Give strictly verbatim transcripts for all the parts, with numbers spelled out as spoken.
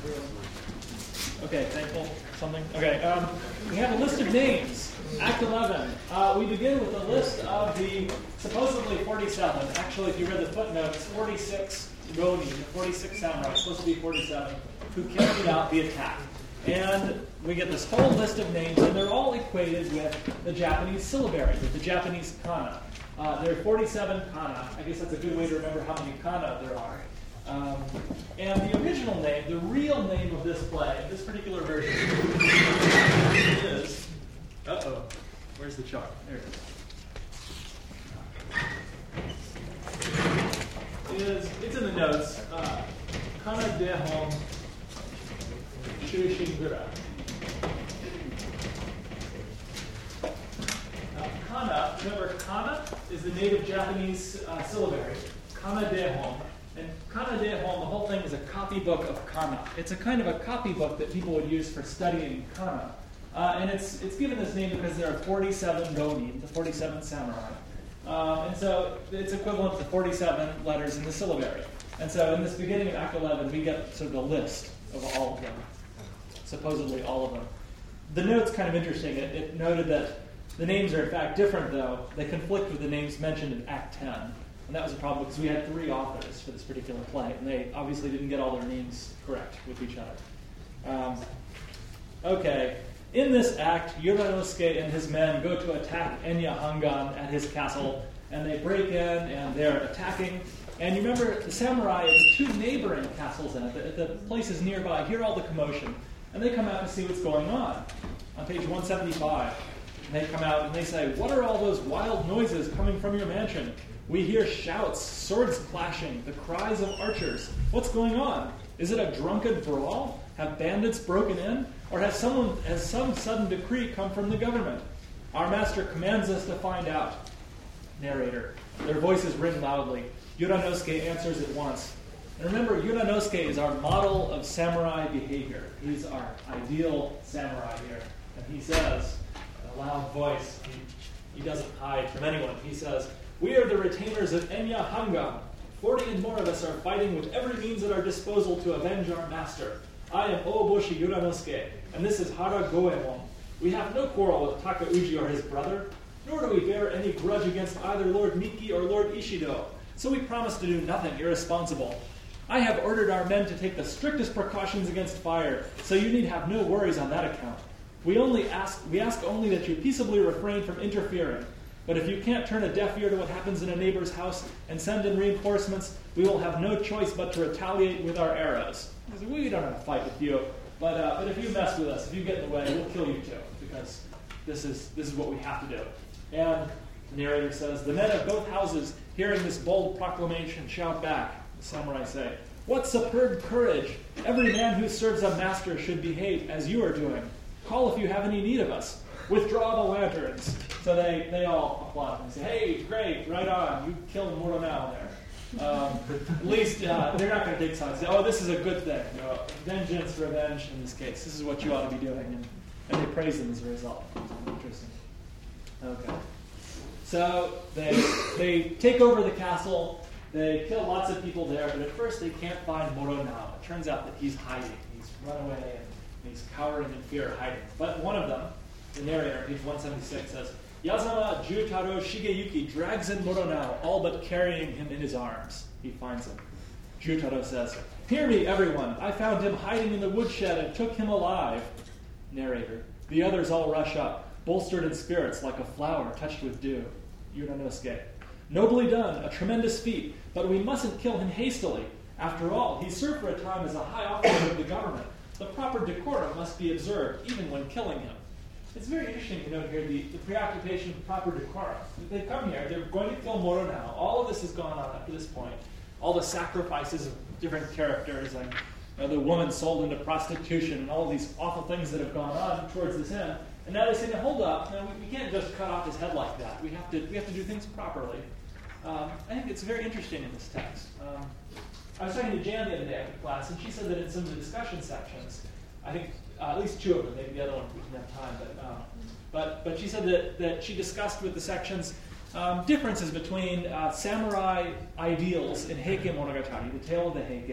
Okay, thankful. Something? Okay, um, we have a list of names. Act eleven. Uh, we begin with a list of the supposedly forty-seven. Actually, if you read the footnotes, forty-six Ronin, the forty-six samurai, supposed to be forty-seven, who carried out the attack. And we get this whole list of names, and they're all equated with the Japanese syllabary, with the Japanese kana. Uh, there are forty-seven kana. I guess that's a good way to remember how many kana there are. Um, and the original name, the real name of this play, this particular version, is, uh-oh, where's the chart? There it is. Is it's in the notes, uh, Kana Dehon Shushingura. Uh, kana, remember, kana is the native Japanese uh, syllabary. Kana Dehon. And Kana Dehon, the whole thing is a copybook of kana. It's a kind of a copybook that people would use for studying kana. Uh, and it's it's given this name because there are forty-seven ronin, the forty-seven samurai. Um, and so it's equivalent to forty-seven letters in the syllabary. And so in this beginning of Act eleven, we get sort of a list of all of them, supposedly all of them. The note's kind of interesting. It, it noted that the names are in fact different, though. They conflict with the names mentioned in Act ten. And that was a problem because we had three authors for this particular play, and they obviously didn't get all their names correct with each other. Um, okay, in this act, Uranosuke and his men go to attack Enya Hangan at his castle, and they break in and they're attacking. And you remember the samurai at the two neighboring castles and at the, at the places nearby hear all the commotion, and they come out to see what's going on. On page one seventy-five, and they come out and they say, "What are all those wild noises coming from your mansion? We hear shouts, swords clashing, the cries of archers. What's going on? Is it a drunken brawl? Have bandits broken in? Or has someone has some sudden decree come from the government? Our master commands us to find out." Narrator. Their voices ring loudly. Uranosuke answers at once. And remember, Uranosuke is our model of samurai behavior. He's our ideal samurai here. And he says, in a loud voice, he, he doesn't hide from anyone. He says, "We are the retainers of Enya Hangan. Forty and more of us are fighting with every means at our disposal to avenge our master. I am Ooboshi Uranosuke, and this is Hara Goemon. We have no quarrel with Takauji or his brother, nor do we bear any grudge against either Lord Miki or Lord Ishido, so we promise to do nothing irresponsible. I have ordered our men to take the strictest precautions against fire, so you need have no worries on that account. We only ask we ask only that you peaceably refrain from interfering. But if you can't turn a deaf ear to what happens in a neighbor's house and send in reinforcements, we will have no choice but to retaliate with our arrows." We don't have to fight with you, but uh, but if you mess with us, if you get in the way, we'll kill you too, because this is this is what we have to do. And the narrator says, "The men of both houses, hearing this bold proclamation, shout back." The samurai say, "What superb courage! Every man who serves a master should behave as you are doing. Call if you have any need of us. Withdraw the lanterns." So they, they all applaud and say, "Hey, great, right on. You killed Morono there." Um, at least uh, they're not going to take sides. Say, "Oh, this is a good thing. You know, vengeance, revenge in this case. This is what you ought to be doing." And, and they praise them as a result. Interesting. Okay. So they they take over the castle. They kill lots of people there, but at first they can't find Morono. It turns out that he's hiding. He's run away and he's cowering in fear, hiding. But one of them, the narrator, page one seventy-six, says, "Yazama Jutaro Shigeyuki drags in Morono, all but carrying him in his arms. He finds him. Jutaro says, 'Hear me, everyone. I found him hiding in the woodshed and took him alive.' Narrator. The others all rush up, bolstered in spirits like a flower touched with dew. Uranosuke. Nobly done, a tremendous feat, but we mustn't kill him hastily. After all, he served for a time as a high officer of the government. The proper decorum must be observed, even when killing him." It's very interesting to note here the, the preoccupation with proper decorum. They come here, they're going to kill Morono. All of this has gone on up to this point. All the sacrifices of different characters, and you know, the woman sold into prostitution, and all these awful things that have gone on towards this end. And now they say, "Now hold up, now, we, we can't just cut off his head like that. We have to we have to do things properly." Um, I think it's very interesting in this text. Um, I was talking to Jan the other day after class, and she said that in some of the discussion sections, I think uh, at least two of them, maybe the other one we didn't have time, but um, but but she said that, that she discussed with the sections um, differences between uh, samurai ideals in Heike Monogatari, the tale of the Heike,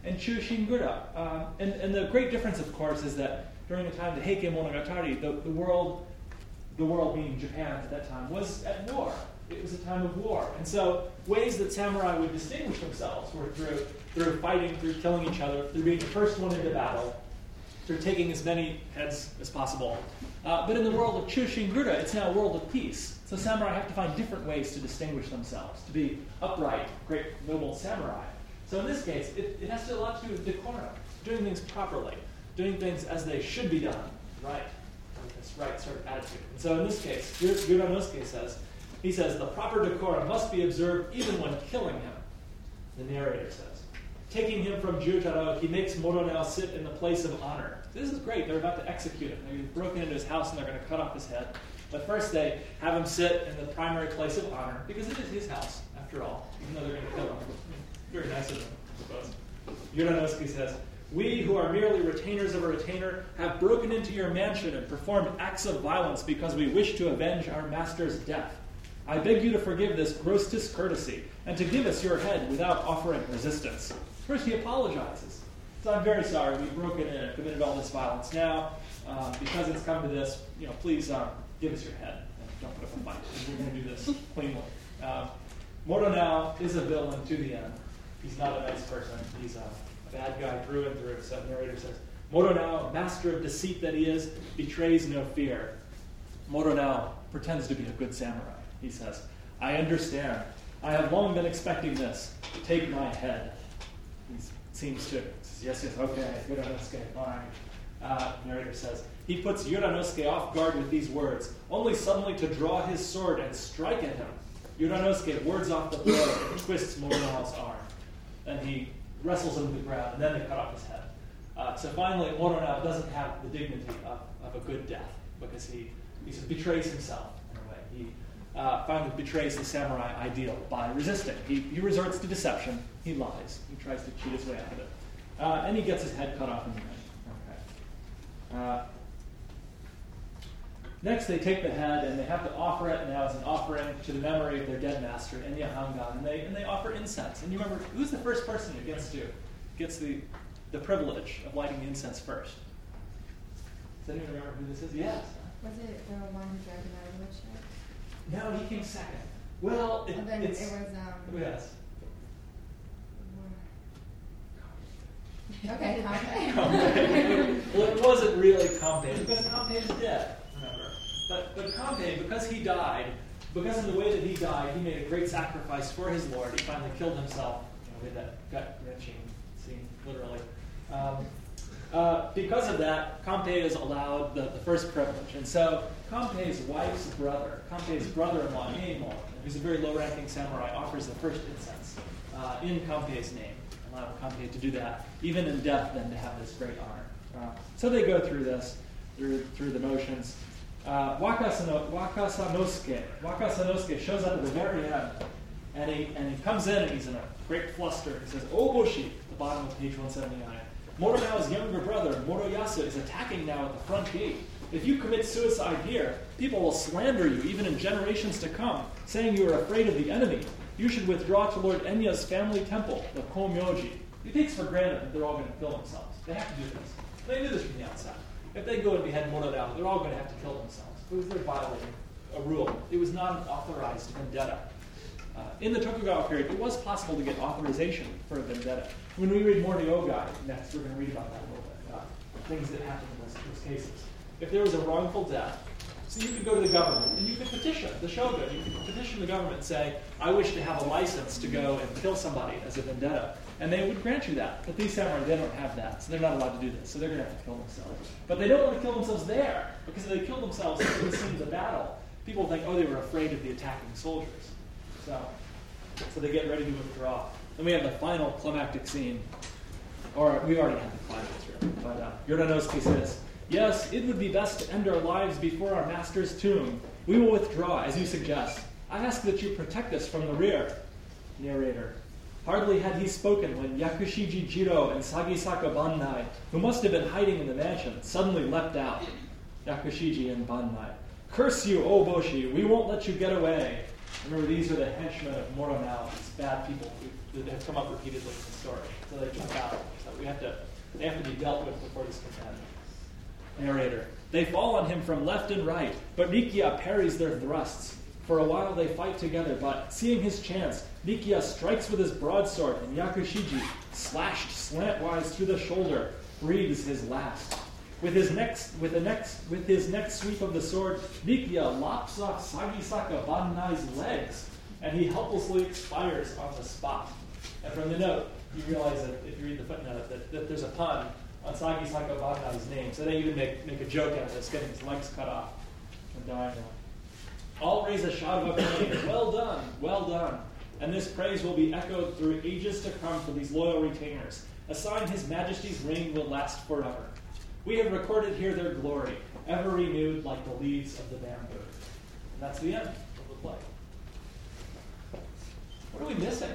and Chushingura. Uh, and, and the great difference, of course, is that during the time of the Heike Monogatari, the, the world, the world meaning Japan at that time, was at war. It was a time of war. And so ways that samurai would distinguish themselves were through, through fighting, through killing each other, through being the first one into battle, through taking as many heads as possible. Uh, but in the world of Chushingura, it's now a world of peace. So samurai have to find different ways to distinguish themselves, to be upright, great, noble samurai. So in this case, it, it has to a lot to do with decorum, doing things properly, doing things as they should be done, right, with this right sort of attitude. And so in this case, Yuranosuke says, he says, the proper decorum must be observed even when killing him, the narrator says. Taking him from Jujaro, he makes Moronao sit in the place of honor. This is great. They're about to execute him. They've broken into his house and they're going to cut off his head. But first they have him sit in the primary place of honor, because it is his house, after all, even though they're going to kill him. Very nice of them, I suppose. Yuranosuke says, we who are merely retainers of a retainer have broken into your mansion and performed acts of violence because we wish to avenge our master's death. I beg you to forgive this gross discourtesy and to give us your head without offering resistance. First, he apologizes. So I'm very sorry. We've broken in and committed all this violence. Now, uh, because it's come to this, you know, please um, give us your head and don't put up a fight. We're going to do this cleanly. Uh, Moronao is a villain to the end. He's not a nice person. He's a bad guy through and through. So the narrator says, Moronao, master of deceit that he is, betrays no fear. Moronao pretends to be a good samurai. He says, I understand. I have long been expecting this. Take my head. He seems to, says, yes, yes, okay, Yuranosuke, fine. Uh, narrator says, he puts Yuranosuke off guard with these words, only suddenly to draw his sword and strike at him. Yuranosuke wards off the blow and twists Moronao's arm. And he wrestles him to the ground, and then they cut off his head. Uh, so finally, Moronao doesn't have the dignity of, of a good death, because he, he sort of betrays himself in a way. He Uh, finally betrays the samurai ideal by resisting. He, he resorts to deception. He lies. He tries to cheat his way out of it. Uh, and he gets his head cut off in the end. Okay. Uh, next, they take the head and they have to offer it now as an offering to the memory of their dead master, Enya Hangan, and they and they offer incense. And you remember, who's the first person who gets to gets the the privilege of lighting the incense first? Does anyone remember who this is? Yes. Was it the one who dragged him out of the woodshed? No, he came second. Well, it, and then it's... it was, um... Yes. Okay, Kampe. Well, it wasn't really Kampe, because Kampe is dead, remember. But, but Kampe, because he died, because of the way that he died, he made a great sacrifice for his lord. He finally killed himself, you know, with that gut-wrenching scene, literally. Um, Uh, because of that, Kampe is allowed the, the first privilege. And so Kampe's wife's brother, Kampe's brother-in-law, Ieimon, who's a very low-ranking samurai, offers the first incense uh, in Kampe's name, allowing Kampe to do that, even in death, then to have this great honor. Uh, so they go through this, through, through the motions. Uh, Wakasano, Wakasanosuke, Wakasanosuke shows up at the very end, and he, and he comes in and he's in a great fluster. He says, Oboshi, at the bottom of page one seventy-nine. Moronao's younger brother, Moroyasu, is attacking now at the front gate. If you commit suicide here, people will slander you, even in generations to come, saying you are afraid of the enemy. You should withdraw to Lord Enya's family temple, the Komyoji. He takes for granted that they're all going to kill themselves. They have to do this. They knew this from the outside. If they go and behead Moronao, they're all going to have to kill themselves, because they're violating a rule. It was not an authorized vendetta. Uh, in the Tokugawa period, it was possible to get authorization for a vendetta. When we read Moriogai next, we're going to read about that a little bit, uh, things that happened in those, those cases. If there was a wrongful death, so you could go to the government and you could petition the shogun. You could petition the government and say, I wish to have a license to go and kill somebody as a vendetta. And they would grant you that. But these samurai, they don't have that, so they're not allowed to do this. So they're going to have to kill themselves. But they don't want to kill themselves there, because if they kill themselves in the scene of the battle, people think, oh, they were afraid of the attacking soldiers. So, so they get ready to withdraw. Then we have the final climactic scene. Or we already have the climax here. But uh, Yuranosuke says, yes, it would be best to end our lives before our master's tomb. We will withdraw, as you suggest. I ask that you protect us from the rear. Narrator. Hardly had he spoken when Yakushiji Jiro and Sagisaka Bannai, who must have been hiding in the mansion, suddenly leapt out. Yakushiji and Bannai. Curse you, Oboshi, we won't let you get away. Remember, these are the henchmen of Moronow, these bad people who, that have come up repeatedly in the story. So they jump out. So we have to, they have to be dealt with before this can end. Narrator. They fall on him from left and right, but Nikia parries their thrusts. For a while they fight together, but seeing his chance, Nikia strikes with his broadsword, and Yakushiji, slashed slantwise through the shoulder, breathes his last. With his next, with the next, with his next sweep of the sword, Nikia lops off Sagisaka Bannai's legs, and he helplessly expires on the spot. And from the note, you realize that if you read the footnote, that, that there's a pun on Sagisaka Bannai's name. So they even make, make a joke out of this, getting his legs cut off and dying now. All raise a shout of acclaim. Well done, well done. And this praise will be echoed through ages to come for these loyal retainers. A sign His Majesty's reign will last forever. We have recorded here their glory, ever renewed like the leaves of the bamboo. And that's the end of the play. What are we missing?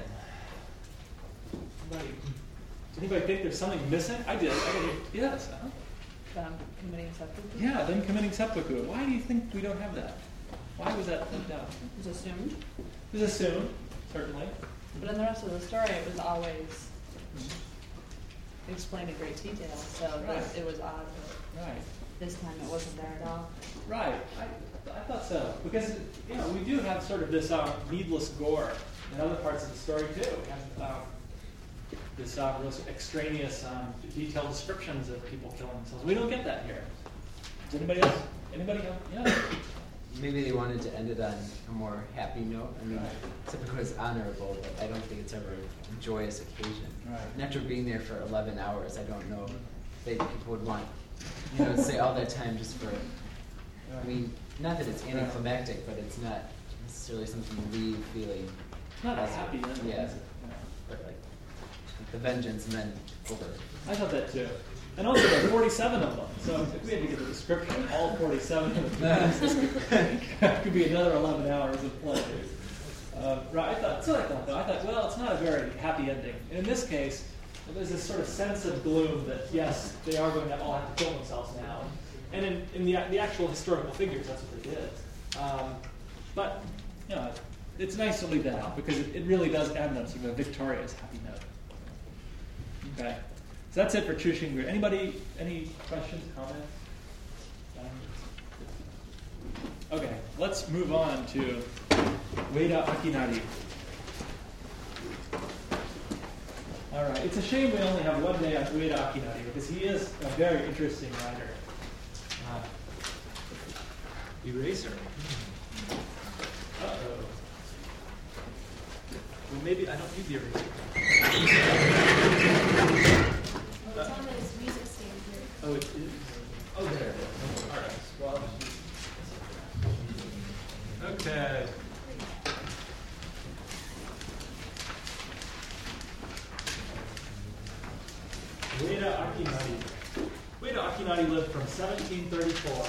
Anybody, does anybody think there's something missing? I did. I did. Yes. Huh? Them committing seppuku? Yeah, them committing seppuku. Why do you think we don't have that? Why was that left out? It was assumed. It was assumed, certainly. But in the rest of the story, it was always explained in great detail. So Right. it, it was odd that Right. this time it wasn't there at all. Right. I, I thought so. Because, you know, we do have sort of this um, needless gore in other parts of the story, too. We have um, this uh, real extraneous, um, detailed descriptions of people killing themselves. We don't get that here. Does anybody else? Anybody else? Yeah. Maybe they wanted to end it on a more happy note. I mean, Right. seppuku is honorable, but I don't think it's ever a joyous occasion. Right. And after being there for eleven hours, I don't know if people would want, you know, to say all that time just for, I mean, not that it's anticlimactic, but it's not necessarily something you leave feeling. It's not a positive. happy ending. Yeah. is it? Yeah. But like, the vengeance and then over. I thought that too. And also there are forty-seven of them. So if we had to get a description of all forty-seven of them, it could be another eleven hours of play. Uh, right, I thought, that's what I thought though. I thought, well, it's not a very happy ending. And in this case, there's this sort of sense of gloom that, yes, they are going to all have to kill themselves now. And in, in the, the actual historical figures, that's what they did. Um, but, you know, it's nice to leave that out because it, it really does end on sort of a victorious, happy note. Okay. So that's it for Chushingru. Anybody, any questions, comments? Um, okay, let's move on to Ueda Akinari. All right, it's a shame we only have one day on Ueda Akinari because he is a very interesting writer. Uh, Eraser. uh-oh. Well, maybe I don't need the eraser. Oh, it's on this music stand here. Oh, it is. Oh, there. All right. Well, okay. Ueda Akinari. Ueda Akinari lived from seventeen thirty-four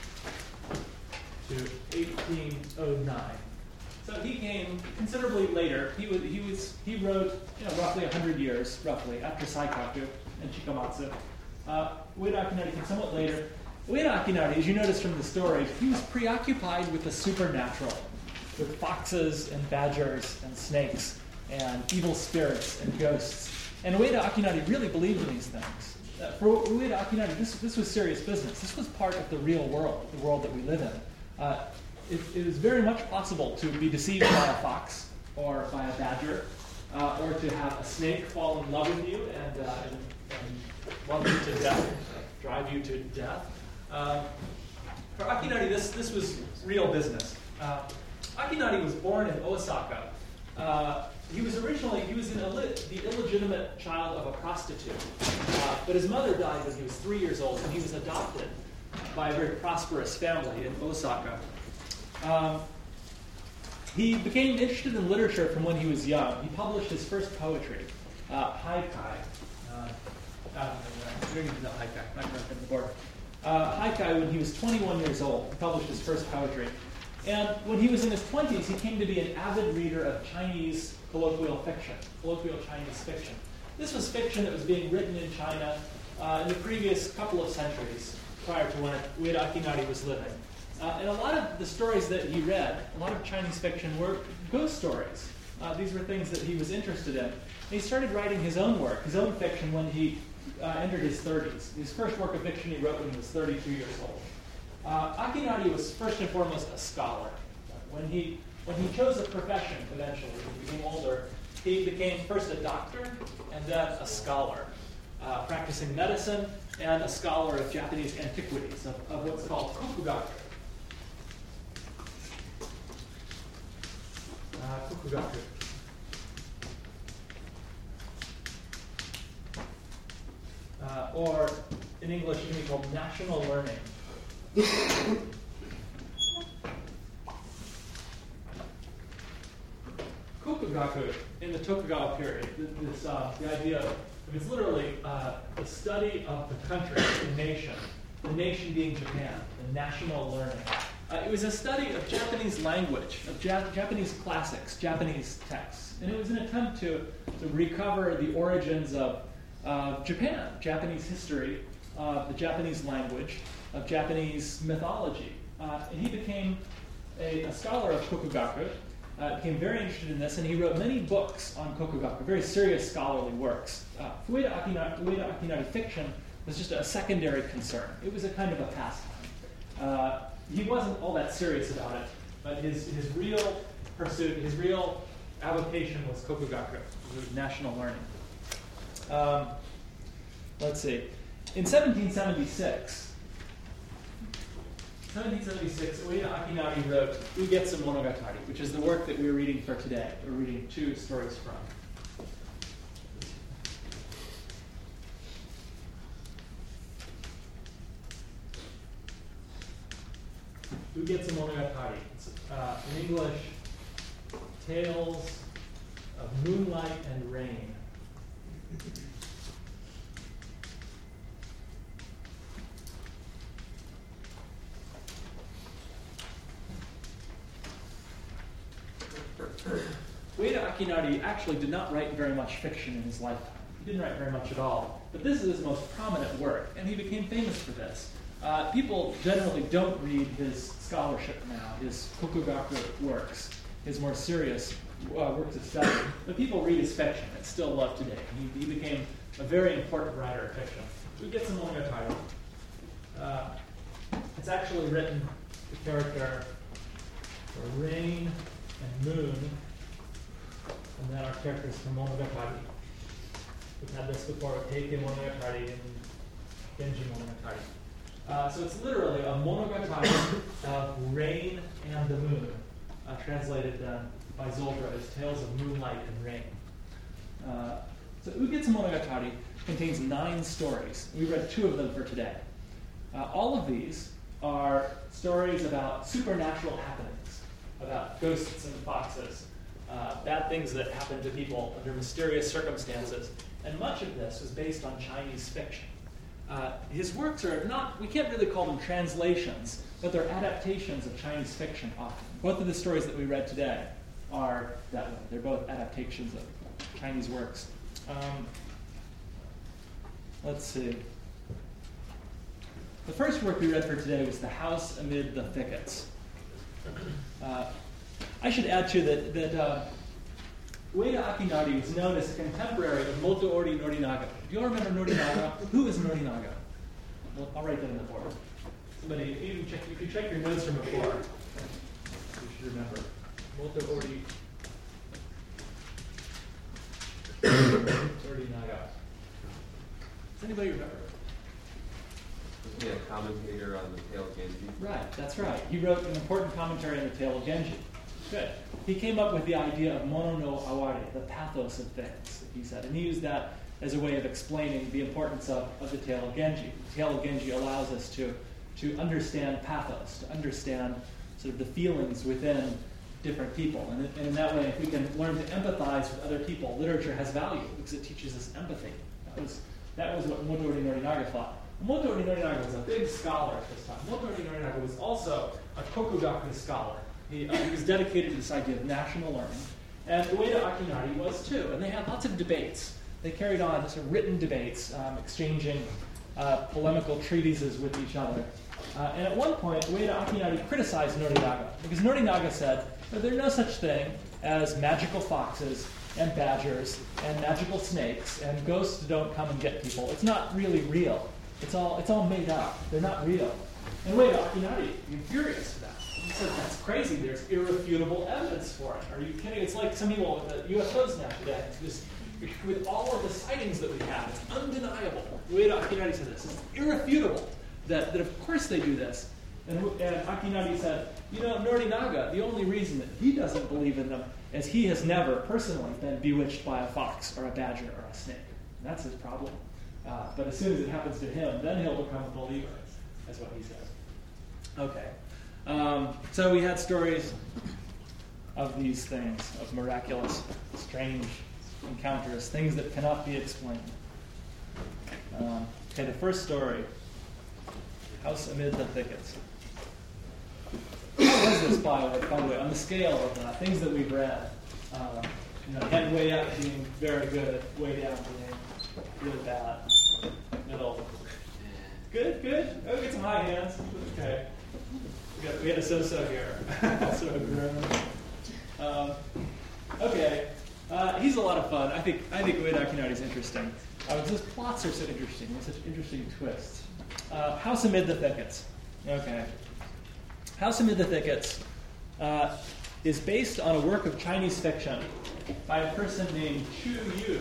to eighteen oh nine. So he came considerably later. He was he was he wrote you know roughly a hundred years roughly after Saikaku and Chikamatsu. Uh, Ueda Akinari came somewhat later. Ueda Akinari, as you notice from the story, he was preoccupied with the supernatural, with foxes and badgers and snakes and evil spirits and ghosts. And Ueda Akinari really believed in these things. Uh, for Ueda Akinari, this this was serious business. This was part of the real world, the world that we live in. Uh, It, it is very much possible to be deceived by a fox or by a badger, uh, or to have a snake fall in love with you and, uh, and, and love you to death, drive you to death. Um, for Akinari, this, this was real business. Uh, Akinari was born in Osaka. Uh, he was originally, he was an illi- the illegitimate child of a prostitute, uh, but his mother died when he was three years old, and he was adopted by a very prosperous family in Osaka. Um, he became interested in literature from when he was young. He published his first poetry, uh, Haikai. Uh, uh, we don't even know Haikai. I'm not going to the board. Uh, Haikai when he was twenty-one years old. He published his first poetry. And when he was in his twenties, he came to be an avid reader of Chinese colloquial fiction, colloquial Chinese fiction. This was fiction that was being written in China uh, in the previous couple of centuries prior to when Ueda Akinari was living. Uh, and a lot of the stories that he read, a lot of Chinese fiction, were ghost stories. Uh, these were things that he was interested in. And he started writing his own work, his own fiction, when he uh, entered his thirties. His first work of fiction he wrote when he was thirty-two years old. Uh, Akinari was first and foremost a scholar. When he, when he chose a profession eventually, when he became older, he became first a doctor and then a scholar, uh, practicing medicine and a scholar of Japanese antiquities, of, of what's called kokugaku. Uh, kokugaku. Uh, or in English, it can be called national learning. Kokugaku in the Tokugawa period, this, uh, the idea of it's literally uh, the study of the country, the nation, the nation being Japan, the national learning. Uh, it was a study of Japanese language, of Jap- Japanese classics, Japanese texts. And it was an attempt to, to recover the origins of uh, Japan, Japanese history, uh, the Japanese language, of Japanese mythology. Uh, and he became a, a scholar of Kokugaku, uh, became very interested in this, and he wrote many books on Kokugaku, very serious scholarly works. Uh, Ueda Akinari, Ueda Akinari fiction was just a secondary concern. It was a kind of a pastime. Uh, he wasn't all that serious about it, but his, his real pursuit, his real avocation was Kokugaku, was national learning. Um, let's see. In seventeen seventy-six, seventeen seventy-six, Ueda Akinari wrote Ugetsu Monogatari, which is the work that we're reading for today. We're reading two stories from. Ugetsu Monogatari. It's, uh, in English, Tales of Moonlight and Rain. Ueda Akinari actually did not write very much fiction in his lifetime. He didn't write very much at all. But this is his most prominent work, and he became famous for this. Uh, people generally don't read his scholarship now, his Kokugaku works, his more serious uh, works of study. But people read his fiction. It's still loved today. He, he became a very important writer of fiction. We get some Monogatari. Uh, it's actually written, the character, for rain and moon, and then our characters from Monogatari. We've had this before with Heike Monogatari and Genji Monogatari. Uh, so it's literally a monogatari of rain and the moon, uh, translated uh, by Zoldra as Tales of Moonlight and Rain. Uh, so Ugetsu Monogatari contains nine stories. We read two of them for today. Uh, all of these are stories about supernatural happenings, about ghosts and foxes, uh, bad things that happen to people under mysterious circumstances. And much of this was based on Chinese fiction. Uh, his works are not, we can't really call them translations, but they're adaptations of Chinese fiction often. Both of the stories that we read today are that way. They're both adaptations of Chinese works. Um, let's see. The first work we read for today was The House Amid the Thickets. Uh, I should add, too, that, that uh, Ueda Akinari was known as a contemporary of Motoori Norinaga. Do you all remember Norinaga? Who is Norinaga? Well, I'll write that in the board. Somebody, if you check, if you check your notes from before, you should remember. Motoori Norinaga. Does anybody remember? Was he a commentator on the Tale of Genji? Right, that's right. He wrote an important commentary on the Tale of Genji. Good. He came up with the idea of mono no aware, the pathos of things, he said. And he used that as a way of explaining the importance of, of the Tale of Genji. The Tale of Genji allows us to, to understand pathos, to understand sort of the feelings within different people. And, and in that way, if we can learn to empathize with other people, literature has value because it teaches us empathy. That was, that was what Motoori Norinaga thought. Motoori Norinaga was a big scholar at this time. Motoori Norinaga was also a Kokugaku scholar. He, uh, he was dedicated to this idea of national learning. And Ueda Akinari was too. And they had lots of debates. They carried on sort of written debates, um, exchanging uh, polemical treatises with each other. Uh, and at one point, Ueda Akinari criticized Norinaga because Norinaga said that there's no such thing as magical foxes and badgers and magical snakes and ghosts don't come and get people. It's not really real. It's all it's all made up. They're not real. And Ueda Akinari became furious at that. He said, that's crazy. There's irrefutable evidence for it. Are you kidding? It's like some people with the U F Os now today. Just, with all of the sightings that we have, it's undeniable. Ueda Akinari said this. It's irrefutable that, that of course they do this. And, and Akinari said, you know, Norinaga, the only reason that he doesn't believe in them is he has never personally been bewitched by a fox or a badger or a snake. And that's his problem. Uh, but as soon as it happens to him, then he'll become a believer, is what he says. Okay. Um, so we had stories of these things, of miraculous, strange encounters, things that cannot be explained. Um, okay, the first story, House Amid the Thickets. How was this, by the way, by the way, on the scale of uh, things that we've read? Uh, you know, again, way up being very good, way down being really bad, middle. Good, good. Oh, get some high hands. Okay. We, got, we had a so-so here. so um, okay. Uh, he's a lot of fun. I think I think Ueda Akinari is interesting. Uh, his plots are so interesting. With such interesting twists. Uh, House Amid the Thickets. Okay. House Amid the Thickets uh, is based on a work of Chinese fiction by a person named Chu Yu.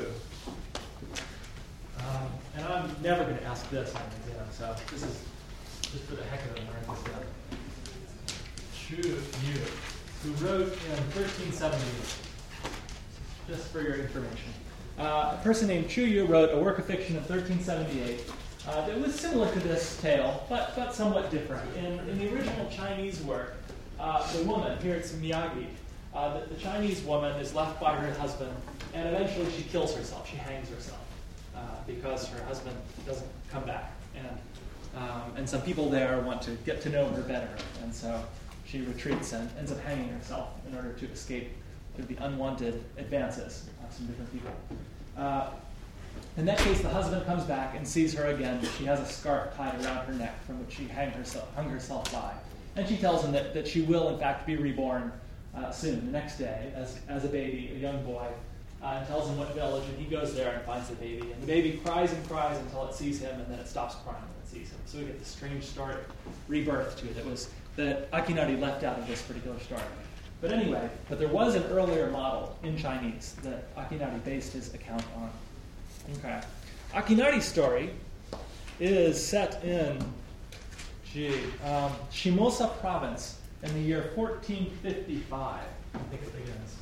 Um, and I'm never going to ask this on an exam, so this is just for the heck of it, I'm writing this down. Chu Yu, who wrote in thirteen seventy, just for your information. Uh, a person named Chu Yu wrote a work of fiction in thirteen seventy-eight uh, that was similar to this tale, but, but somewhat different. In, in the original Chinese work, uh, the woman, here it's Miyagi, uh, the, the Chinese woman is left by her husband, and eventually she kills herself, she hangs herself. Uh, because her husband doesn't come back. And, um, and some people there want to get to know her better. And so she retreats and ends up hanging herself in order to escape the unwanted advances of some different people. Uh, in that case, the husband comes back and sees her again. She has a scarf tied around her neck from which she hung herself, hung herself by. And she tells him that, that she will, in fact, be reborn uh, soon, the next day, as, as a baby, a young boy. Uh, and tells him what village, and he goes there and finds the baby. And the baby cries and cries until it sees him, and then it stops crying when it sees him. So we get this strange story, rebirth to it that was that Akinari left out of this particular story. But anyway, but there was an earlier model in Chinese that Akinari based his account on. Okay, Akinari's story is set in, gee, um, Shimosa Province in the year fourteen fifty-five. I think it begins.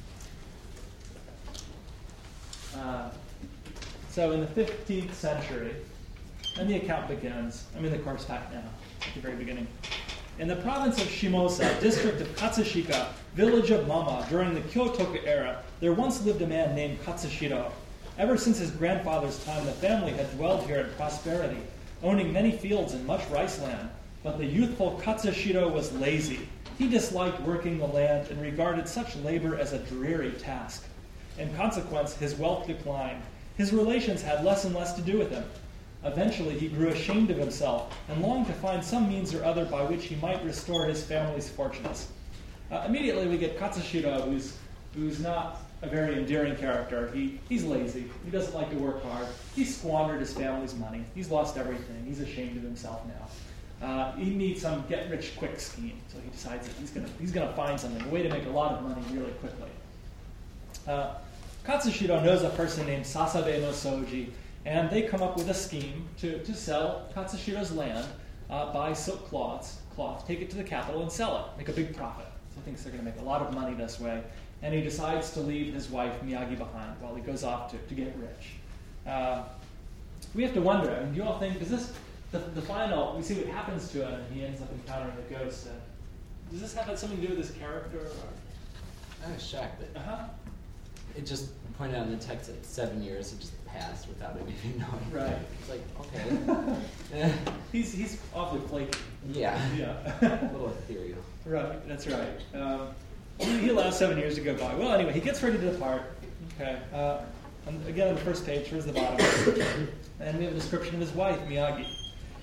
Uh, so in the fifteenth century, and the account begins, I'm in the course pack now, at the very beginning. In the province of Shimosa, district of Katsushika, village of Mama, during the Kyotoku era, there once lived a man named Katsushiro. Ever since his grandfather's time, the family had dwelled here in prosperity, owning many fields and much rice land. But the youthful Katsushiro was lazy. He disliked working the land and regarded such labor as a dreary task. In consequence, his wealth declined. His relations had less and less to do with him. Eventually, he grew ashamed of himself and longed to find some means or other by which he might restore his family's fortunes. Uh, immediately, we get Katsushiro, who's who's not a very endearing character. He he's lazy. He doesn't like to work hard. He squandered his family's money. He's lost everything. He's ashamed of himself now. Uh, he needs some get-rich-quick scheme, so he decides that he's gonna he's gonna find something, a way to make a lot of money really quickly. Uh, Katsushiro knows a person named Sasabe no Soji, and they come up with a scheme to, to sell Katsushiro's land, uh, buy silk cloths, cloth, take it to the capital and sell it, make a big profit. So he thinks they're going to make a lot of money this way, and he decides to leave his wife Miyagi behind while he goes off to, to get rich. Uh, we have to wonder, I mean, do you all think, is this the, the final, we see what happens to him, and he ends up encountering the ghost. And does this have something to do with his character? Or? I was shocked that Uh-huh. it just pointed out in the text that seven years had just passed without him even knowing. Right. It's like, okay. he's he's awfully flaky. Yeah. Yeah. A little ethereal. Right, that's right. Um, he, he allows seven years to go by. Well, anyway, he gets ready to depart. Okay. Uh, and again, on the first page, here's the bottom. And we have a description of his wife, Miyagi.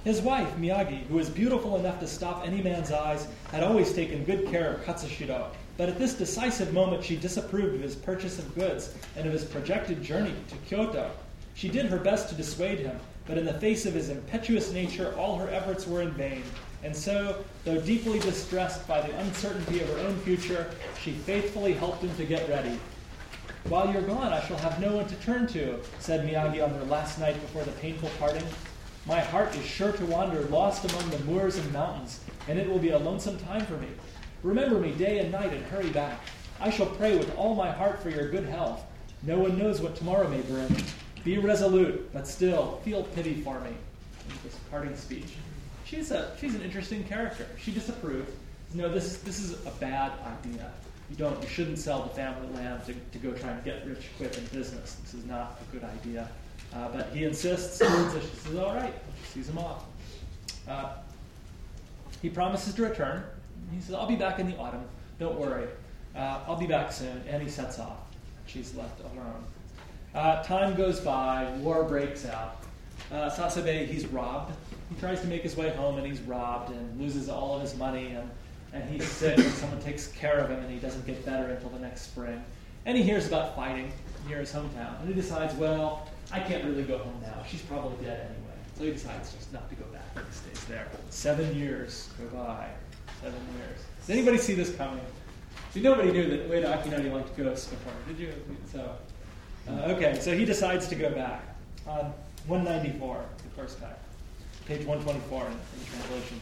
His wife, Miyagi, who was beautiful enough to stop any man's eyes, had always taken good care of Katsushiro. But at this decisive moment, she disapproved of his purchase of goods and of his projected journey to Kyoto. She did her best to dissuade him, but in the face of his impetuous nature, all her efforts were in vain. And so, though deeply distressed by the uncertainty of her own future, she faithfully helped him to get ready. "While you're gone, I shall have no one to turn to," said Miyagi on their last night before the painful parting. "My heart is sure to wander lost among the moors and mountains, and it will be a lonesome time for me. Remember me day and night and hurry back. I shall pray with all my heart for your good health. No one knows what tomorrow may bring. Be resolute, but still feel pity for me." This parting speech. She's a she's an interesting character. She disapproved. No, this this is a bad idea. You don't you shouldn't sell the family land to, to go try and get rich quick in business. This is not a good idea. Uh, but he insists, so she says, all right, she sees him off. Uh, he promises to return. He says, I'll be back in the autumn. Don't worry. Uh, I'll be back soon. And he sets off. She's left alone. Uh, time goes by. War breaks out. Uh, Sasabe, he's robbed. He tries to make his way home, and he's robbed and loses all of his money. And, and he's sick, and someone takes care of him, and he doesn't get better until the next spring. And he hears about fighting near his hometown. And he decides, well, I can't really go home now. She's probably dead anyway. So he decides just not to go back. He stays there. Seven years go by. Seven years. Does anybody see this coming? See, nobody knew that Ueda Akinori liked ghosts before, did you? So, uh, okay, so he decides to go back. On one ninety-four, the first time. Page one twenty-four in, in the translation.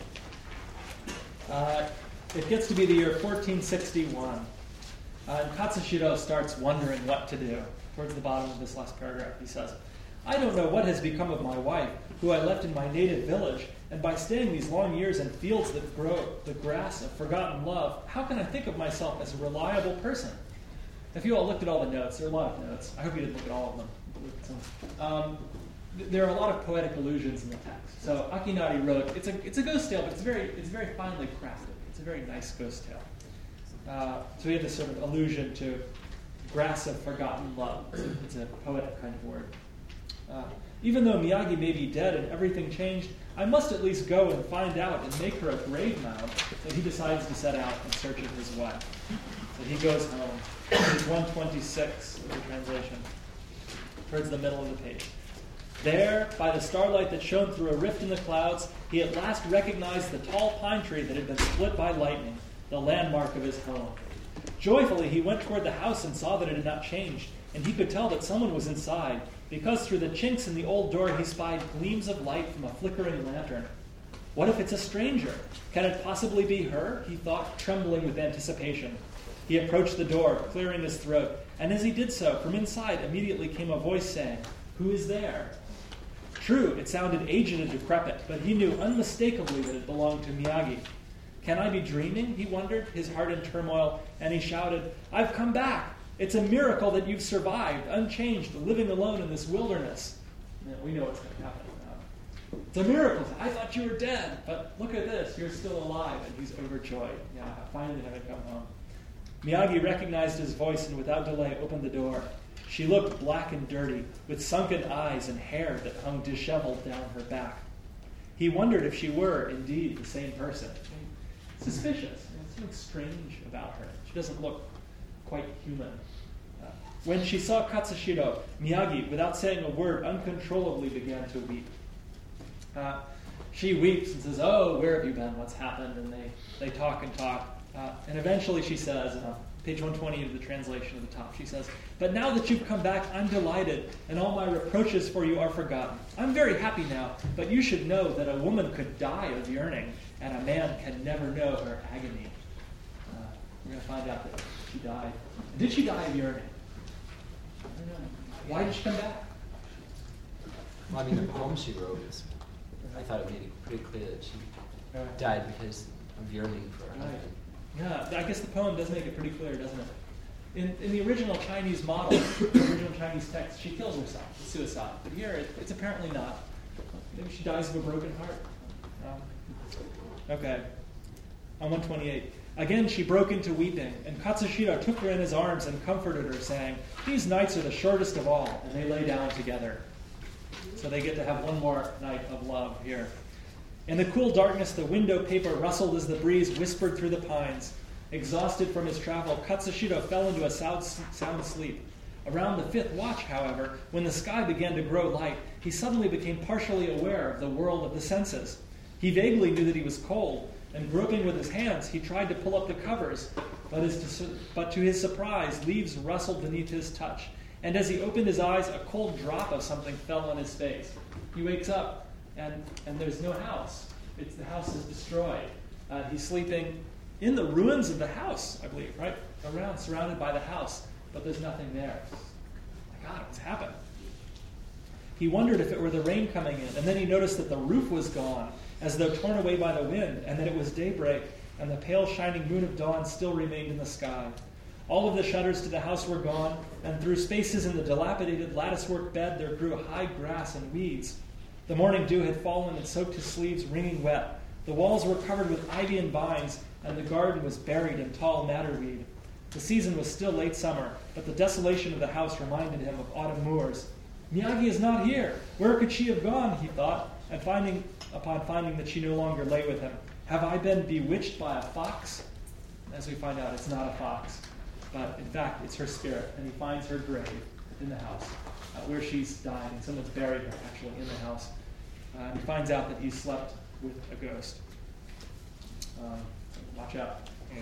Uh, it gets to be the year fourteen sixty-one. Uh, and Katsushiro starts wondering what to do. Towards the bottom of this last paragraph, he says, I don't know what has become of my wife, who I left in my native village, and by staying these long years in fields that grow the grass of forgotten love, how can I think of myself as a reliable person? If you all looked at all the notes, there are a lot of notes. I hope you didn't look at all of them. Um, th- there are a lot of poetic allusions in the text. So Akinari wrote, it's a it's a ghost tale, but it's very it's very finely crafted. It's a very nice ghost tale. Uh, so we have this sort of allusion to grass of forgotten love. It's a, it's a poetic kind of word. Uh, even though Miyagi may be dead and everything changed, I must at least go and find out and make her a grave mound. So he decides to set out in search of his wife. So he goes home. Page one twenty-six of the translation, towards the middle of the page. There, by the starlight that shone through a rift in the clouds, he at last recognized the tall pine tree that had been split by lightning, the landmark of his home. Joyfully, he went toward the house and saw that it had not changed, and he could tell that someone was inside, because through the chinks in the old door he spied gleams of light from a flickering lantern. What if it's a stranger? Can it possibly be her? He thought, trembling with anticipation. He approached the door, clearing his throat, and as he did so, from inside immediately came a voice saying, Who is there? True, it sounded aged and decrepit, but he knew unmistakably that it belonged to Miyagi. Can I be dreaming? He wondered, his heart in turmoil, and he shouted, I've come back! It's a miracle that you've survived, unchanged, living alone in this wilderness. Yeah, we know what's going to happen now. It's a miracle. I thought you were dead, but look at this. You're still alive. And he's overjoyed. Yeah, finally having come home. Miyagi recognized his voice and without delay opened the door. She looked black and dirty, with sunken eyes and hair that hung disheveled down her back. He wondered if she were indeed the same person. Suspicious. There's something strange about her. She doesn't look quite human. Uh, when she saw Katsushiro, Miyagi, without saying a word, uncontrollably began to weep. Uh, she weeps and says, oh, where have you been? What's happened? And they, they talk and talk. Uh, and eventually she says, uh, page one twenty of the translation at the top, she says, but now that you've come back, I'm delighted, and all my reproaches for you are forgotten. I'm very happy now, but you should know that a woman could die of yearning, and a man can never know her agony. Uh, we're going to find out that she died. Did she die of yearning? I don't know. Why did she come back? Well, I mean, the poem she wrote is, I thought it made it pretty clear that she died because of yearning for her husband. Yeah, I guess the poem does make it pretty clear, doesn't it? In, in the original Chinese model, the original Chinese text, she kills herself. It's suicide. But here, it, it's apparently not. Maybe she dies of a broken heart. Um, okay. On one twenty-eight. Again she broke into weeping, and Katsushiro took her in his arms and comforted her, saying, these nights are the shortest of all, and they lay down together. So they get to have one more night of love here. In the cool darkness, the window paper rustled as the breeze whispered through the pines. Exhausted from his travel, Katsushiro fell into a sound, sound sleep. Around the fifth watch, however, when the sky began to grow light, he suddenly became partially aware of the world of the senses. He vaguely knew that he was cold, and groping with his hands, he tried to pull up the covers, but, his, but to his surprise, leaves rustled beneath his touch, and as he opened his eyes, a cold drop of something fell on his face. He wakes up, and, and there's no house. It's, the house is destroyed. Uh, he's sleeping in the ruins of the house, I believe, right? Around, surrounded by the house, but there's nothing there. My God, what's happened? He wondered if it were the rain coming in, and then he noticed that the roof was gone, as though torn away by the wind, and that it was daybreak, and the pale shining moon of dawn still remained in the sky. All of the shutters to the house were gone, and through spaces in the dilapidated latticework bed there grew high grass and weeds. The morning dew had fallen and soaked his sleeves wringing wet. The walls were covered with ivy and vines, and the garden was buried in tall madderweed. The season was still late summer, but the desolation of the house reminded him of autumn moors. Miyagi is not here. Where could she have gone, he thought, and finding, upon finding that she no longer lay with him. Have I been bewitched by a fox? As we find out, it's not a fox, but in fact, it's her spirit, and he finds her grave in the house, uh, where she's died, and someone's buried her, actually, in the house. Uh, and he finds out that he slept with a ghost. Um, watch out.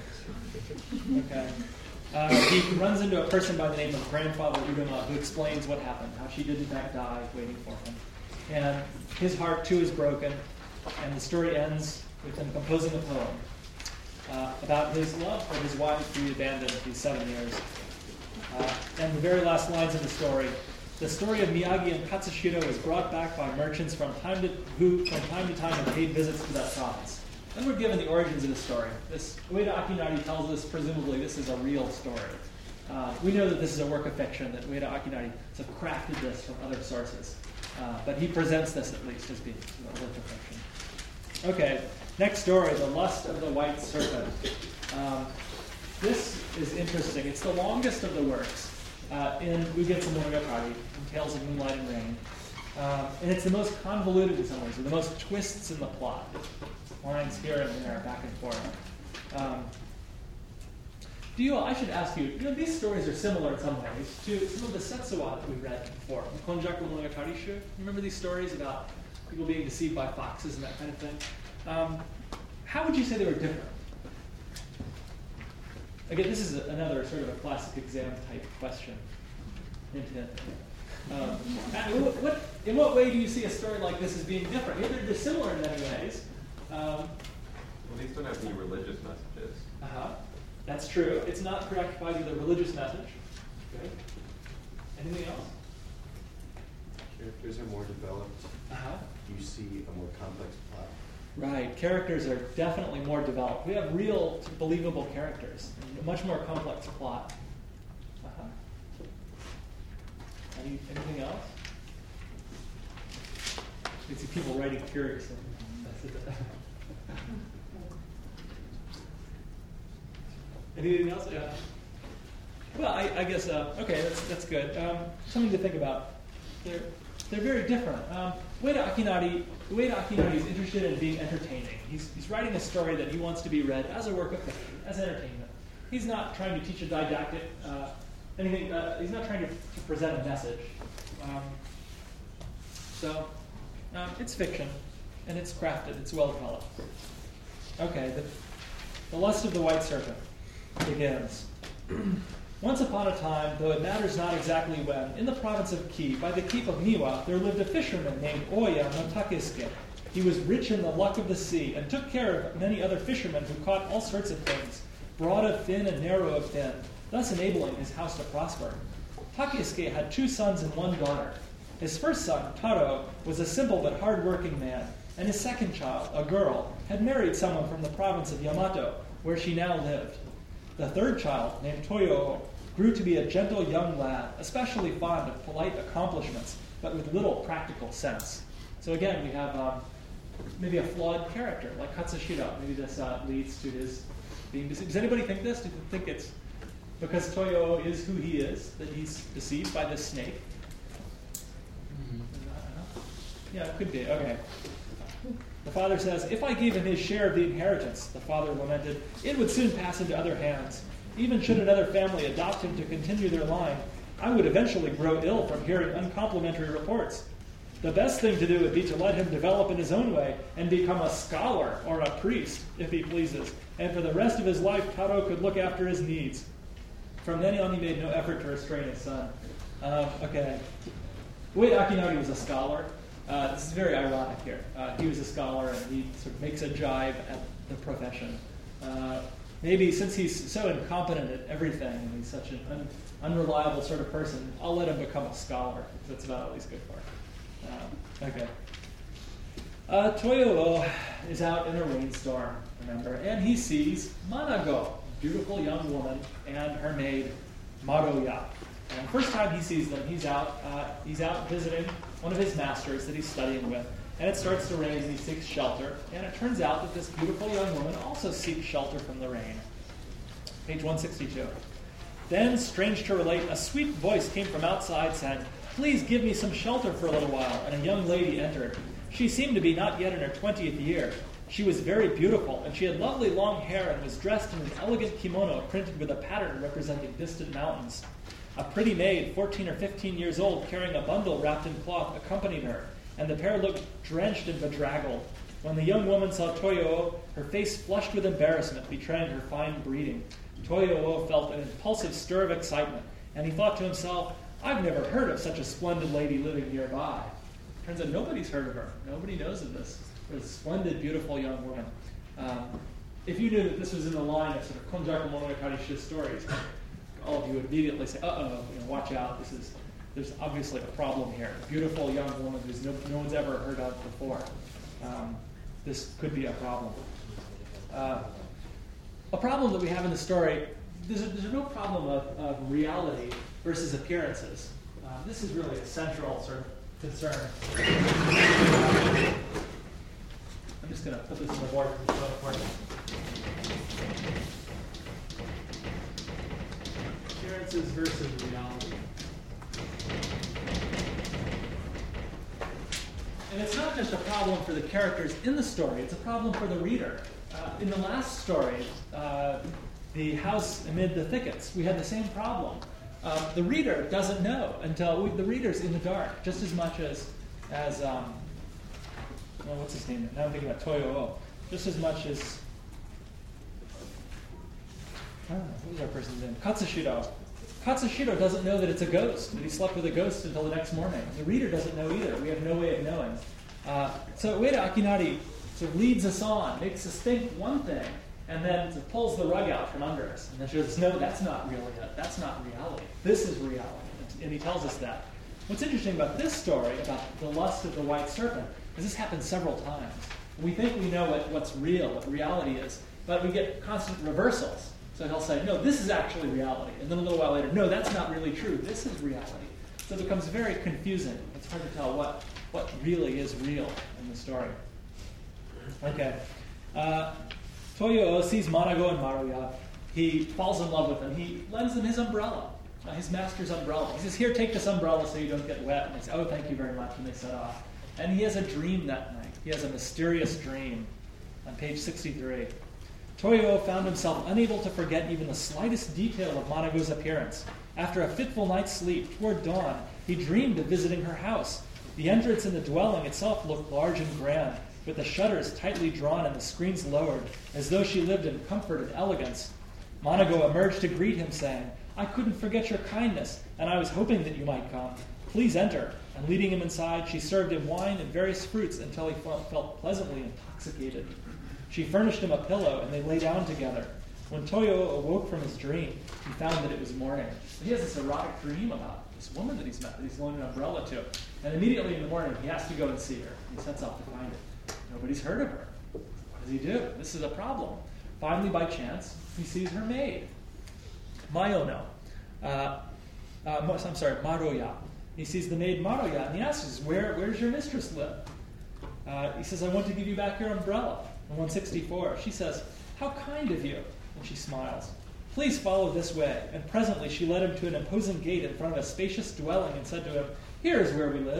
Okay. Uh, he runs into a person by the name of Grandfather Udama who explains what happened, how she did in fact die waiting for him. And his heart too is broken, and the story ends with him composing a poem uh, about his love for his wife who he abandoned these seven years. Uh, and the very last lines of the story: the story of Miyagi and Katsushiro is brought back by merchants from time to who from time to time have paid visits to that province. Then we're given the origins of the story. This Ueda Akinari tells us, presumably, this is a real story. Uh, we know that this is a work of fiction, that Ueda Akinari has crafted this from other sources. Uh, but he presents this, at least, as being a work of fiction. Okay, next story, The Lust of the White Serpent. Um, this is interesting. It's the longest of the works uh, in Ugetsu Monogatari, in Tales of Moonlight and Rain. Uh, and it's the most convoluted in some ways, or the most twists in the plot. Lines here and there, back and forth. Um, do you all, I should ask you, you know, these stories are similar in some ways to some of the Setsuwa that we read before. Konjaku Monogatari Shu. You remember these stories about people being deceived by foxes and that kind of thing? Um, how would you say they were different? Again, this is a, another sort of a classic exam type question. Hint, hint. Um, what, what, in what way do you see a story like this as being different? Either they're similar in many ways. Um, Well, these don't have any religious messages. uh-huh. That's true. It's not preoccupied with a religious message. Good. Anything else? Characters are more developed. Uh-huh. You see a more complex plot. Right. Characters are definitely more developed. We have real, believable characters. And a much more complex plot. Uh-huh. Any, anything else? You can see people writing furiously. That's it. Anything else? Yeah. Well, I, I guess, uh, okay, that's that's good. Um, something to think about. They're, they're very different. Um, Ueda Akinari, Ueda Akinari is interested in being entertaining. He's, he's writing a story that he wants to be read as a work of fiction, as entertainment. He's not trying to teach a didactic, uh, anything, uh, he's not trying to, to present a message. Um, so, um, it's fiction, and it's crafted, it's well developed. Okay, the, the Lust of the White Serpent begins. Once upon a time, though it matters not exactly when, in the province of Ki, by the keep of Niwa, there lived a fisherman named Oya no Takesuke. He was rich in the luck of the sea, and took care of many other fishermen who caught all sorts of things, broad of fin and narrow of fin, thus enabling his house to prosper. Takesuke had two sons and one daughter. His first son, Taro, was a simple but hard-working man, and his second child, a girl, had married someone from the province of Yamato, where she now lived. The third child, named Toyo, grew to be a gentle young lad, especially fond of polite accomplishments, but with little practical sense. So again, we have um, maybe a flawed character, like Katsushiro. Maybe this uh, leads to his being deceived. Does anybody think this? Do you think it's because Toyo is who he is, that he's deceived by this snake? Mm-hmm. Yeah, it could be. Okay. The father says, "If I gave him his share of the inheritance," the father lamented, "it would soon pass into other hands. Even should another family adopt him to continue their line, I would eventually grow ill from hearing uncomplimentary reports. The best thing to do would be to let him develop in his own way and become a scholar or a priest, if he pleases, and for the rest of his life Taro could look after his needs." From then on, he made no effort to restrain his son. Um, okay. Ueda Akinari was a scholar. Uh, this is very ironic here. Uh, he was a scholar, and he sort of makes a jibe at the profession. Uh, maybe since he's so incompetent at everything, and he's such an un- unreliable sort of person, I'll let him become a scholar. That's about all he's good for. Um, okay. Uh, Toyo is out in a rainstorm, remember, and he sees Manago, beautiful young woman, and her maid Maruya. And the first time he sees them, he's out. Uh, he's out visiting one of his masters that he's studying with, and it starts to rain, and he seeks shelter. And it turns out that this beautiful young woman also seeks shelter from the rain. Page one sixty-two. Then, strange to relate, a sweet voice came from outside saying, "Please give me some shelter for a little while." And a young lady entered. She seemed to be not yet in her twentieth year. She was very beautiful, and she had lovely long hair and was dressed in an elegant kimono printed with a pattern representing distant mountains. A pretty maid, fourteen or fifteen years old, carrying a bundle wrapped in cloth, accompanied her, and the pair looked drenched and bedraggled. When the young woman saw Toyo, her face flushed with embarrassment, betraying her fine breeding. Toyo felt an impulsive stir of excitement, and he thought to himself, "I've never heard of such a splendid lady living nearby." Turns out nobody's heard of her. Nobody knows of this. This splendid, beautiful young woman. Um, if you knew that this was in the line of sort of Konjaku Monogatari Shi stories, all of you would immediately say, "Uh-oh, you know, watch out! This is there's obviously a problem here. A beautiful young woman who's no, no one's ever heard of before. Um, this could be a problem." Uh, a problem that we have in the story. There's, a, there's no problem of, of reality versus appearances. Uh, this is really a central sort of concern. I'm just going to put this on the board for you. Appearances versus reality. And it's not just a problem for the characters in the story, it's a problem for the reader. Uh, in the last story, uh, The House Amid the Thickets, we had the same problem. Uh, the reader doesn't know until we, the reader's in the dark, just as much as, as um, well, what's his name? Now I'm thinking about Toyo. Just as much as, I don't know, what was our person's name? Katsushiro. Katsushiro doesn't know that it's a ghost, that he slept with a ghost until the next morning. The reader doesn't know either. We have no way of knowing. Uh, so Ueda Akinari sort of leads us on, makes us think one thing, and then sort of pulls the rug out from under us. And then shows us, no, that's not really it. That's not reality. This is reality. And he tells us that. What's interesting about this story, about the lust of the white serpent, is this happens several times. We think we know what, what's real, what reality is, but we get constant reversals. So he'll say, no, this is actually reality. And then a little while later, no, that's not really true. This is reality. So it becomes very confusing. It's hard to tell what, what really is real in the story. Okay. Uh, Toyo sees Manago and Maruya. He falls in love with them. He lends them his umbrella, uh, his master's umbrella. He says, here, take this umbrella so you don't get wet. And they say, oh, thank you very much. And they set off. And he has a dream that night. He has a mysterious dream on page sixty-three. Toyo found himself unable to forget even the slightest detail of Manago's appearance. After a fitful night's sleep, toward dawn, he dreamed of visiting her house. The entrance in the dwelling itself looked large and grand, with the shutters tightly drawn and the screens lowered, as though she lived in comfort and elegance. Manago emerged to greet him, saying, I couldn't forget your kindness, and I was hoping that you might come. Please enter. And leading him inside, she served him wine and various fruits until he felt pleasantly intoxicated. She furnished him a pillow, and they lay down together. When Toyo awoke from his dream, he found that it was morning. He has this erotic dream about this woman that he's met, that he's loaned an umbrella to. And immediately in the morning, he has to go and see her. He sets off to find it. Nobody's heard of her. What does he do? This is a problem. Finally, by chance, he sees her maid, Mayono. Uh, uh, I'm sorry, Maruya. He sees the maid Maruya, and he asks, Where, where does your mistress live? Uh, he says, I want to give you back your umbrella. On one sixty-four, she says, How kind of you. And she smiles. Please follow this way. And presently she led him to an imposing gate in front of a spacious dwelling and said to him, Here is where we live.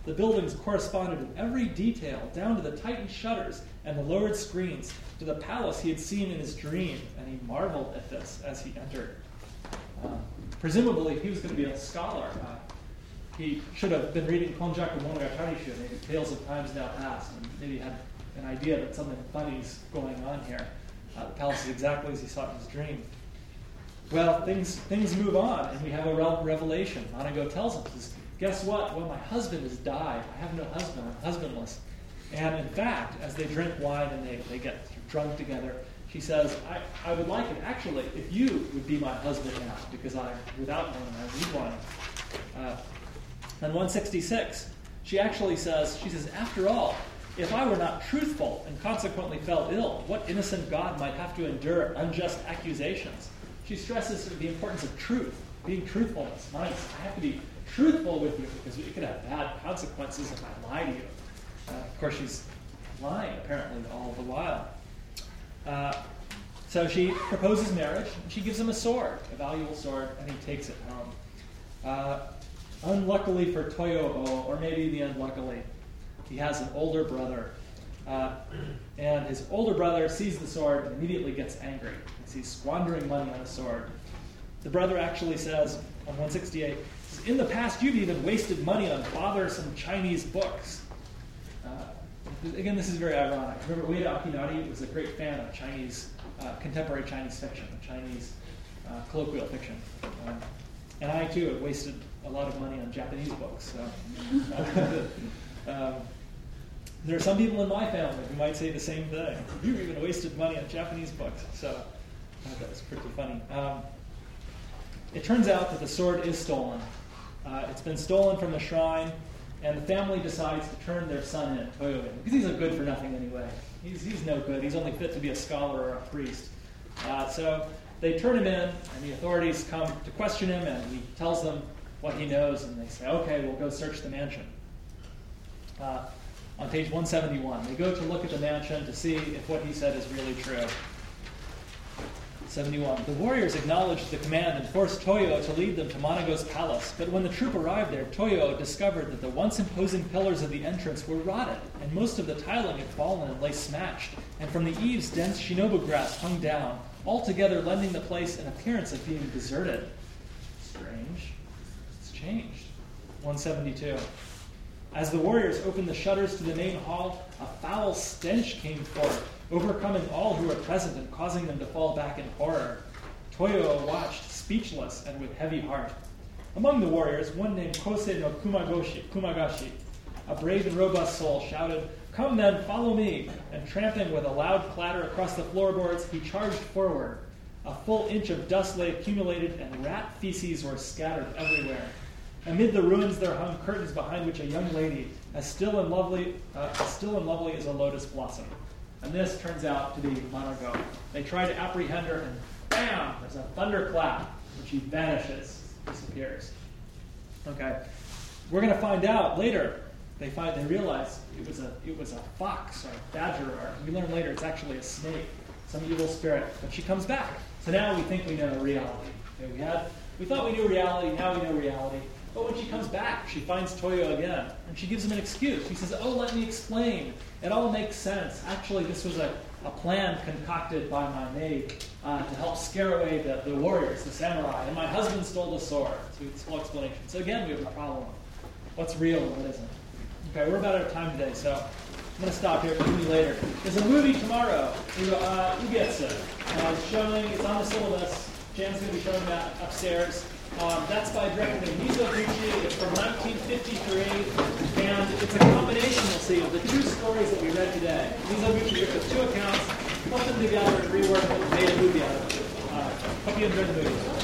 The buildings corresponded in every detail, down to the tightened shutters and the lowered screens, to the palace he had seen in his dream, and he marveled at this as he entered. Uh, presumably, he was going to be a scholar. Uh, he should have been reading Konjaku Monogatari, maybe Tales of Times Now Past, and maybe had an idea that something funny's going on here. Uh, the palace is exactly as he saw it in his dream. Well, things things move on, and we have a re- revelation. Manago tells him, says, guess what? Well, my husband has died. I have no husband. I'm husbandless. And in fact, as they drink wine and they, they get drunk together, she says, I, I would like it, actually, if you would be my husband now, because I'm without one and I need one. Uh, and one sixty-six, she actually says, she says, after all, if I were not truthful and consequently fell ill, what innocent God might have to endure unjust accusations? She stresses the importance of truth, being truthfulness. Nice. I have to be truthful with you because it could have bad consequences if I lie to you. Uh, of course, she's lying, apparently, all the while. Uh, so she proposes marriage, and she gives him a sword, a valuable sword, and he takes it home. Uh, unluckily for Toyo-o, or maybe the unluckily, he has an older brother. Uh, and his older brother sees the sword and immediately gets angry. He sees squandering money on a sword. The brother actually says, on one sixty-eight, in the past you've even wasted money on bothersome Chinese books. Uh, again, this is very ironic. Remember, Ueda Akinari was a great fan of Chinese, uh, contemporary Chinese fiction, Chinese uh, colloquial fiction. Um, and I, too, have wasted a lot of money on Japanese books. So. Uh, um, there are some people in my family who might say the same thing. You even wasted money on Japanese books. So I thought that was pretty funny. Um, it turns out that the sword is stolen. Uh, it's been stolen from the shrine, and the family decides to turn their son in, Toyo in, because he's a good for nothing anyway. He's, he's no good. He's only fit to be a scholar or a priest. Uh, so they turn him in, and the authorities come to question him, and he tells them what he knows, and they say, okay, we'll go search the mansion. Uh, on page one seventy-one, they go to look at the mansion to see if what he said is really true. seventy-one. The warriors acknowledged the command and forced Toyo to lead them to Manago's palace, but when the troop arrived there, Toyo discovered that the once imposing pillars of the entrance were rotted, and most of the tiling had fallen and lay smashed, and from the eaves dense shinobu grass hung down, altogether lending the place an appearance of being deserted. Strange. It's changed. one seventy-two. As the warriors opened the shutters to the main hall, a foul stench came forth, overcoming all who were present and causing them to fall back in horror. Toyo watched, speechless and with heavy heart. Among the warriors, one named Kosei no Kumagoshi, Kumagashi, a brave and robust soul, shouted, "Come then, follow me!" And tramping with a loud clatter across the floorboards, he charged forward. A full inch of dust lay accumulated, and rat feces were scattered everywhere. Amid the ruins there hung curtains behind which a young lady, as still and lovely, uh, as still and lovely as a lotus blossom. And this turns out to be Manago. They try to apprehend her, and bam! There's a thunderclap, and she vanishes, disappears. Okay, we're going to find out later. They find they realize it was a it was a fox or a badger, or we learn later it's actually a snake, some evil spirit. But she comes back. So now we think we know reality. Okay, we had we thought we knew reality. Now we know reality. But when she comes back, she finds Toyo again, and she gives him an excuse. She says, "Oh, let me explain. It all makes sense. Actually, this was a, a plan concocted by my maid uh, to help scare away the, the warriors, the samurai, and my husband stole the sword." So it's a full explanation. So again, we have a problem. What's real and what isn't? Okay, we're about out of time today, so I'm going to stop here. Continue later. There's a movie tomorrow, uh, Ugetsu. Uh, it's showing, it's on the syllabus. Jan's going to be showing that upstairs. Um, that's by director named Mizoguchi. It's from nineteen fifty-three, and it's a combination, we'll see, of the two stories that we read today. Mizoguchi took the two accounts, put them together, and reworked it, and made a movie out of it. Uh, hope you enjoyed the movie.